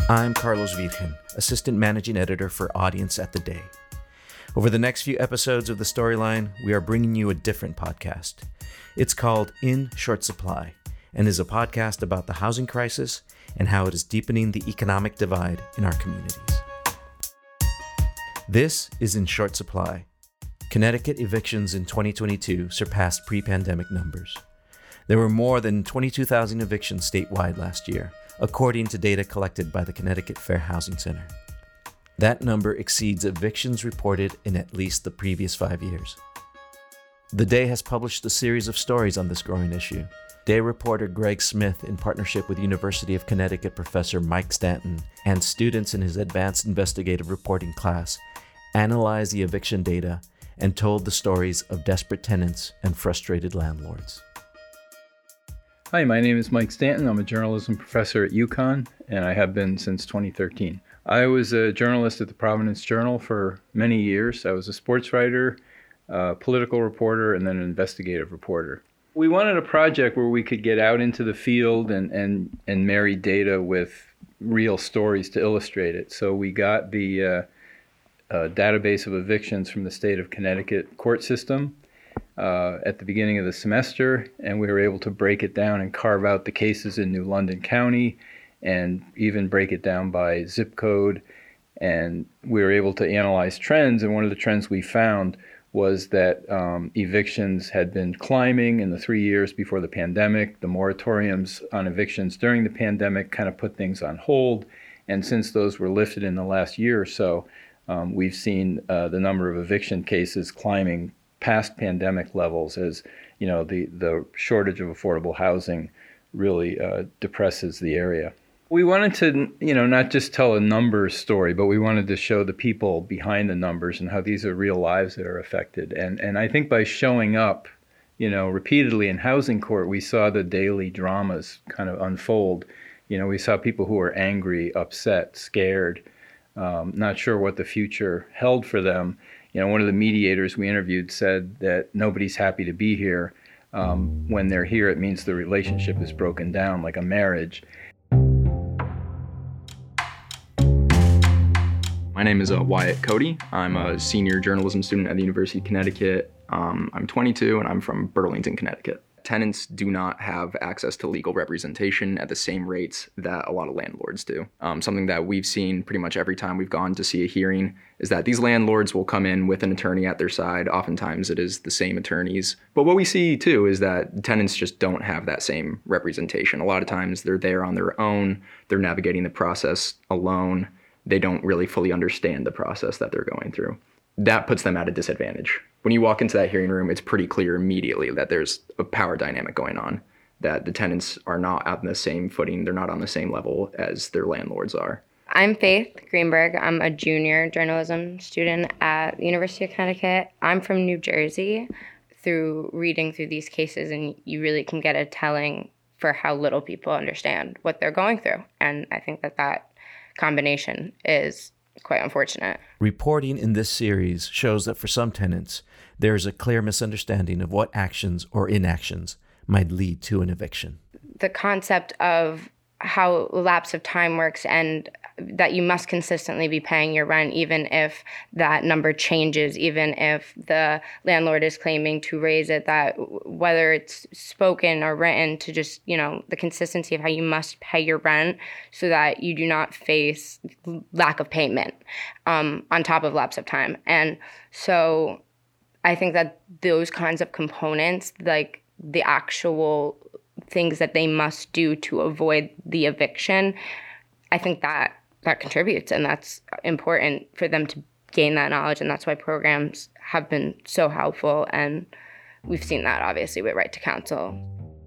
I'm Carlos Virgen, Assistant Managing Editor for Audience at The Day. Over the next few episodes of The Storyline, we are bringing you a different podcast. It's called In Short Supply and is a podcast about the housing crisis and how it is deepening the economic divide in our communities. This is In Short Supply. Connecticut evictions in 2022 surpassed pre-pandemic numbers. There were more than 22,000 evictions statewide last year, according to data collected by the Connecticut Fair Housing Center. That number exceeds evictions reported in at least the previous 5 years. The Day has published a series of stories on this growing issue. Day reporter Greg Smith, in partnership with University of Connecticut professor Mike Stanton and students in his advanced investigative reporting class, analyzed the eviction data and told the stories of desperate tenants and frustrated landlords. Hi, my name is Mike Stanton. I'm a journalism professor at UConn, and I have been since 2013. I was a journalist at the Providence Journal for many years. I was a sports writer, a political reporter, and then an investigative reporter. We wanted a project where we could get out into the field and marry data with real stories to illustrate it. So we got the database of evictions from the state of Connecticut court system at the beginning of the semester, and we were able to break it down and carve out the cases in New London County and even break it down by zip code. And we were able to analyze trends, and one of the trends we found was that evictions had been climbing in the 3 years before the pandemic. The moratoriums on evictions during the pandemic kind of put things on hold, and since those were lifted in the last year or so, we've seen the number of eviction cases climbing past pandemic levels as, you know, the shortage of affordable housing really depresses the area. We wanted to, not just tell a numbers story, but we wanted to show the people behind the numbers and how these are real lives that are affected. And I think by showing up, repeatedly in housing court, we saw the daily dramas kind of unfold. We saw people who were angry, upset, scared, not sure what the future held for them. One of the mediators we interviewed said that nobody's happy to be here. When they're here, it means the relationship is broken down, like a marriage. My name is Wyatt Cody. I'm a senior journalism student at the University of Connecticut. I'm 22 and I'm from Burlington, Connecticut. Tenants do not have access to legal representation at the same rates that a lot of landlords do. Something that we've seen pretty much every time we've gone to see a hearing is that these landlords will come in with an attorney at their side. Oftentimes it is the same attorneys. But what we see too is that tenants just don't have that same representation. A lot of times they're there on their own. They're navigating the process alone. They don't really fully understand the process that they're going through. That puts them at a disadvantage. When you walk into that hearing room, it's pretty clear immediately that there's a power dynamic going on, that the tenants are not on the same footing, they're not on the same level as their landlords are. I'm Faith Greenberg. I'm a junior journalism student at the University of Connecticut. I'm from New Jersey. Through reading through these cases, and you really can get a telling for how little people understand what they're going through. And I think that combination is quite unfortunate. Reporting in this series shows that for some tenants, there is a clear misunderstanding of what actions or inactions might lead to an eviction. The concept of how lapse of time works and that you must consistently be paying your rent, even if that number changes, even if the landlord is claiming to raise it, that whether it's spoken or written, to just, the consistency of how you must pay your rent so that you do not face lack of payment on top of lapse of time. And so I think that those kinds of components, like the actual things that they must do to avoid the eviction, I think that contributes, and that's important for them to gain that knowledge, and that's why programs have been so helpful, and we've seen that obviously with Right to Counsel.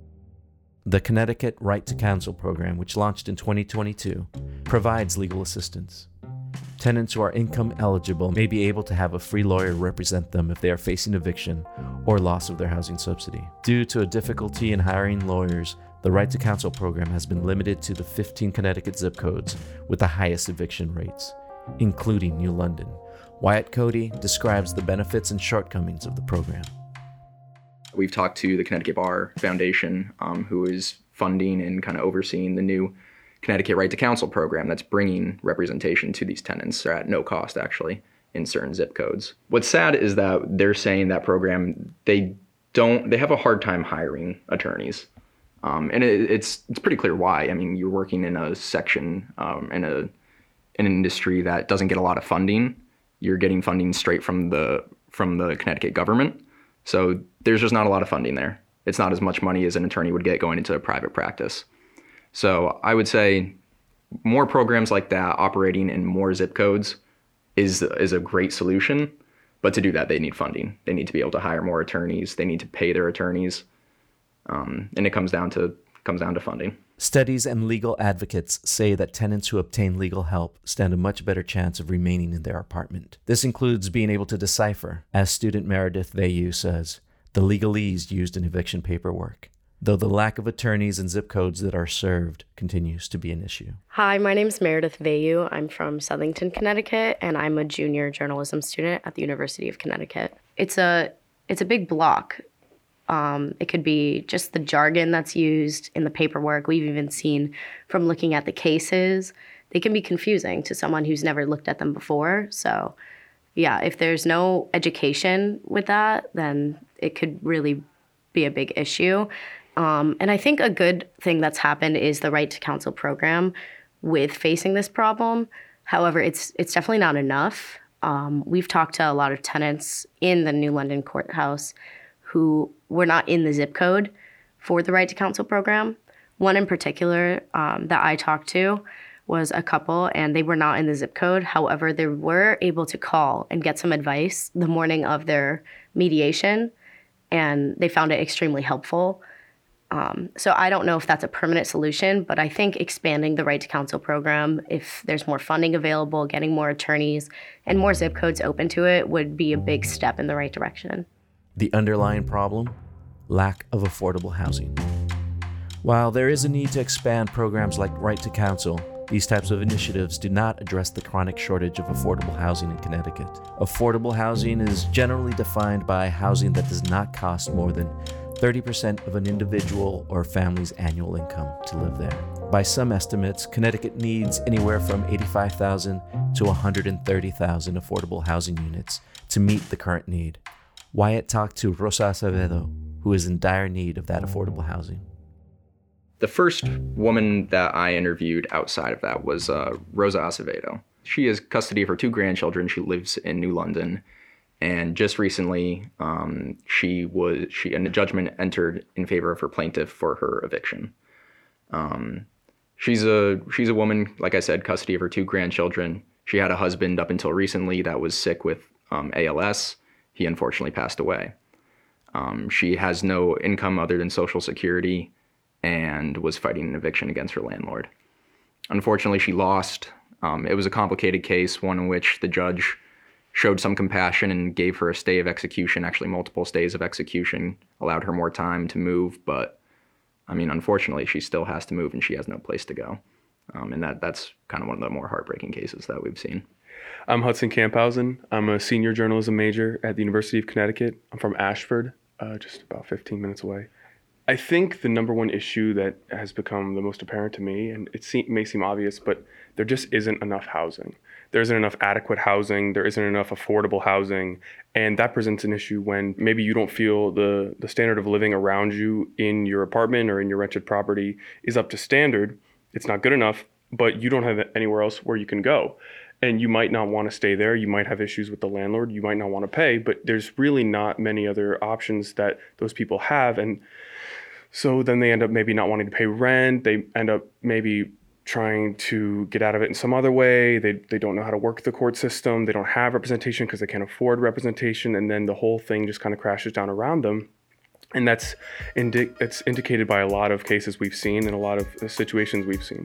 The Connecticut Right to Counsel program, which launched in 2022, provides legal assistance. Tenants who are income eligible may be able to have a free lawyer represent them if they are facing eviction or loss of their housing subsidy. Due to a difficulty in hiring lawyers, the Right to Counsel program has been limited to the 15 Connecticut zip codes with the highest eviction rates, including New London. Wyatt Cody describes the benefits and shortcomings of the program. We've talked to the Connecticut Bar Foundation, who is funding and kind of overseeing the new Connecticut Right to Counsel program that's bringing representation to these tenants at no cost, actually, in certain zip codes. What's sad is that they're saying that program, they have a hard time hiring attorneys. And it's pretty clear why. I mean, you're working in a section, in an industry that doesn't get a lot of funding. You're getting funding straight from the Connecticut government. So there's just not a lot of funding there. It's not as much money as an attorney would get going into a private practice. So I would say more programs like that operating in more zip codes is a great solution. But to do that, they need funding. They need to be able to hire more attorneys. They need to pay their attorneys. And it comes down to funding. Studies and legal advocates say that tenants who obtain legal help stand a much better chance of remaining in their apartment. This includes being able to decipher, as student Meredith Vayu says, the legalese used in eviction paperwork, though the lack of attorneys and zip codes that are served continues to be an issue. Hi, my name is Meredith Vayu. I'm from Southington, Connecticut, and I'm a junior journalism student at the University of Connecticut. It's a big block. It could be just the jargon that's used in the paperwork. We've even seen from looking at the cases, they can be confusing to someone who's never looked at them before. So yeah, if there's no education with that, then it could really be a big issue. And I think a good thing that's happened is the Right to Counsel program with facing this problem. However, it's definitely not enough. We've talked to a lot of tenants in the New London courthouse who were not in the zip code for the Right to Counsel program. One in particular that I talked to was a couple, and they were not in the zip code. However, they were able to call and get some advice the morning of their mediation, and they found it extremely helpful. So I don't know if that's a permanent solution, but I think expanding the Right to Counsel program, if there's more funding available, getting more attorneys, and more zip codes open to it would be a big step in the right direction. The underlying problem? Lack of affordable housing. While there is a need to expand programs like Right to Counsel, these types of initiatives do not address the chronic shortage of affordable housing in Connecticut. Affordable housing is generally defined by housing that does not cost more than 30% of an individual or family's annual income to live there. By some estimates, Connecticut needs anywhere from 85,000 to 130,000 affordable housing units to meet the current need. Wyatt talked to Rosa Acevedo, who is in dire need of that affordable housing. The first woman that I interviewed outside of that was Rosa Acevedo. She has custody of her 2 grandchildren. She lives in New London. And just recently, a judgment entered in favor of her plaintiff for her eviction. She's a woman, like I said, custody of her 2 grandchildren. She had a husband up until recently that was sick with ALS. He unfortunately passed away. She has no income other than Social Security and was fighting an eviction against her landlord. Unfortunately, she lost. It was a complicated case, one in which the judge showed some compassion and gave her a stay of execution, actually multiple stays of execution, allowed her more time to move. But, I mean, unfortunately, she still has to move and she has no place to go. And that's kind of one of the more heartbreaking cases that we've seen. I'm Hudson Camphausen. I'm a senior journalism major at the University of Connecticut. I'm from Ashford, just about 15 minutes away. I think the number one issue that has become the most apparent to me, and it may seem obvious, but there just isn't enough housing. There isn't enough adequate housing. There isn't enough affordable housing. And that presents an issue when maybe you don't feel the standard of living around you in your apartment or in your rented property is up to standard. It's not good enough, but you don't have anywhere else where you can go. And you might not want to stay there. You might have issues with the landlord. You might not want to pay, but there's really not many other options that those people have. And so then they end up maybe not wanting to pay rent. They end up maybe trying to get out of it in some other way. They don't know how to work the court system. They don't have representation because they can't afford representation. And then the whole thing just kind of crashes down around them. And it's indicated by a lot of cases we've seen and a lot of situations we've seen.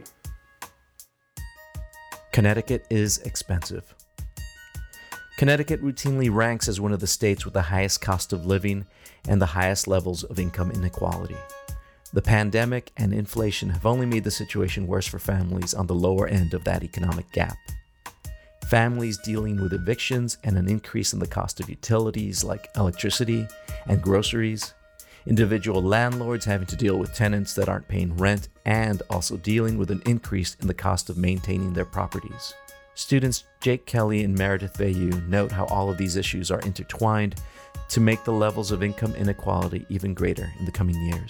Connecticut is expensive. Connecticut routinely ranks as one of the states with the highest cost of living and the highest levels of income inequality. The pandemic and inflation have only made the situation worse for families on the lower end of that economic gap. Families dealing with evictions and an increase in the cost of utilities like electricity and groceries, individual landlords having to deal with tenants that aren't paying rent, and also dealing with an increase in the cost of maintaining their properties. Students Jake Kelly and Meredith Veyu note how all of these issues are intertwined to make the levels of income inequality even greater in the coming years.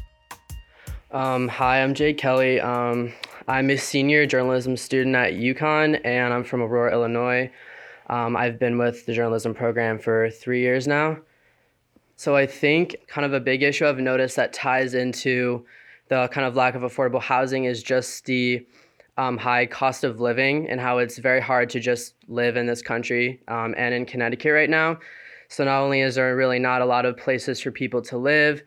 Hi, I'm Jake Kelly. I'm a senior journalism student at UConn, and I'm from Aurora, Illinois. I've been with the journalism program for 3 years now. So I think kind of a big issue I've noticed that ties into the kind of lack of affordable housing is just the high cost of living and how it's very hard to just live in this country and in Connecticut right now. So not only is there really not a lot of places for people to live,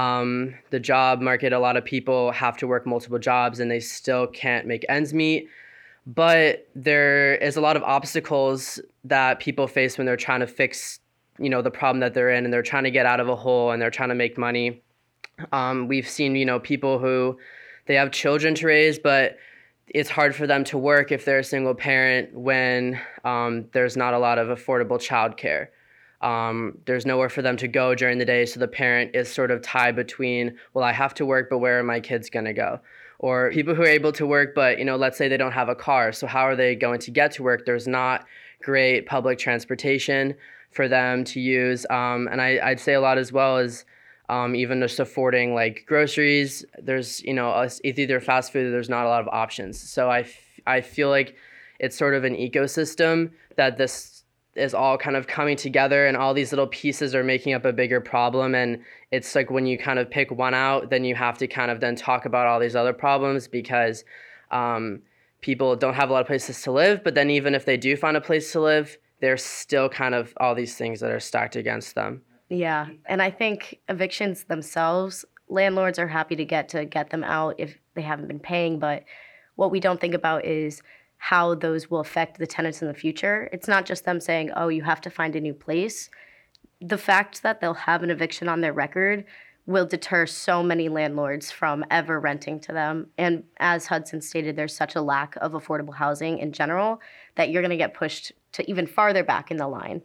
the job market, a lot of people have to work multiple jobs and they still can't make ends meet. But there is a lot of obstacles that people face when they're trying to fix, the problem that they're in, and they're trying to get out of a hole and they're trying to make money. We've seen, people who they have children to raise, but it's hard for them to work if they're a single parent when there's not a lot of affordable childcare. There's nowhere for them to go during the day, so the parent is sort of tied between, well, I have to work, but where are my kids going to go? Or people who are able to work, but let's say they don't have a car, so how are they going to get to work? There's not great public transportation for them to use, and I'd say a lot as well as even just affording like groceries. There's it's either fast food or there's not a lot of options. So I feel like it's sort of an ecosystem that this is all kind of coming together, and all these little pieces are making up a bigger problem. And it's like when you kind of pick one out, then you have to kind of then talk about all these other problems, because people don't have a lot of places to live. But then even if they do find a place to live, there's still kind of all these things that are stacked against them. Yeah, and I think evictions themselves, landlords are happy to get them out if they haven't been paying, but what we don't think about is how those will affect the tenants in the future. It's not just them saying, oh, you have to find a new place. The fact that they'll have an eviction on their record will deter so many landlords from ever renting to them. And as Hudson stated, there's such a lack of affordable housing in general that you're going to get pushed to even farther back in the line.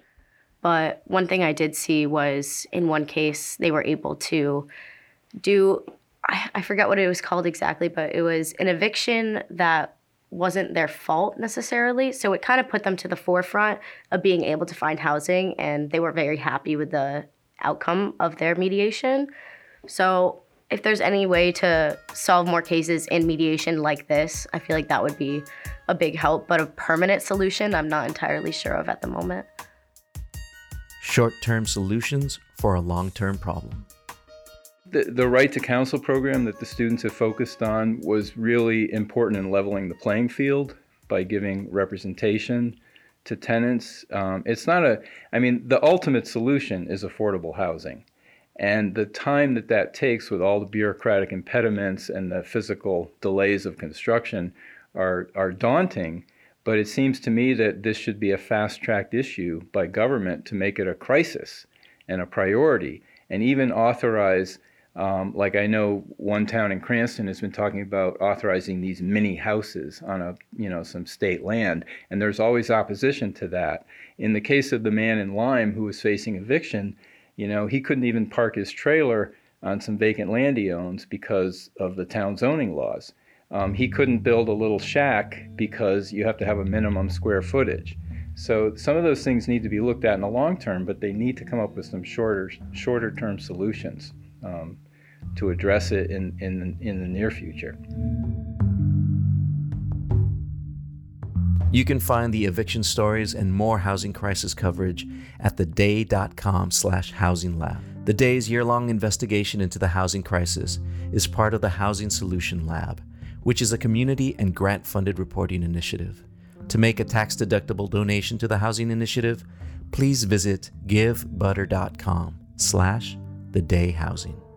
But one thing I did see was in one case, they were able to do, I forget what it was called exactly, but it was an eviction that wasn't their fault necessarily. So it kind of put them to the forefront of being able to find housing, and they were very happy with the outcome of their mediation. So if there's any way to solve more cases in mediation like this, I feel like that would be a big help. But a permanent solution, I'm not entirely sure of at the moment. Short-term solutions for a long-term problem. The right to counsel program that the students have focused on was really important in leveling the playing field by giving representation to tenants. The ultimate solution is affordable housing. And the time that takes with all the bureaucratic impediments and the physical delays of construction are daunting. But it seems to me that this should be a fast-tracked issue by government to make it a crisis and a priority, and even authorize, like I know one town in Cranston has been talking about authorizing these mini houses on some state land, and there's always opposition to that. In the case of the man in Lyme who was facing eviction, he couldn't even park his trailer on some vacant land he owns because of the town zoning laws. He couldn't build a little shack because you have to have a minimum square footage. So some of those things need to be looked at in the long term, but they need to come up with some shorter term solutions to address it in the near future. You can find the eviction stories and more housing crisis coverage at theday.com/housing lab. The Day's year-long investigation into the housing crisis is part of the Housing Solution Lab, which is a community and grant-funded reporting initiative. To make a tax-deductible donation to the housing initiative, please visit givebutter.com/thedayhousing.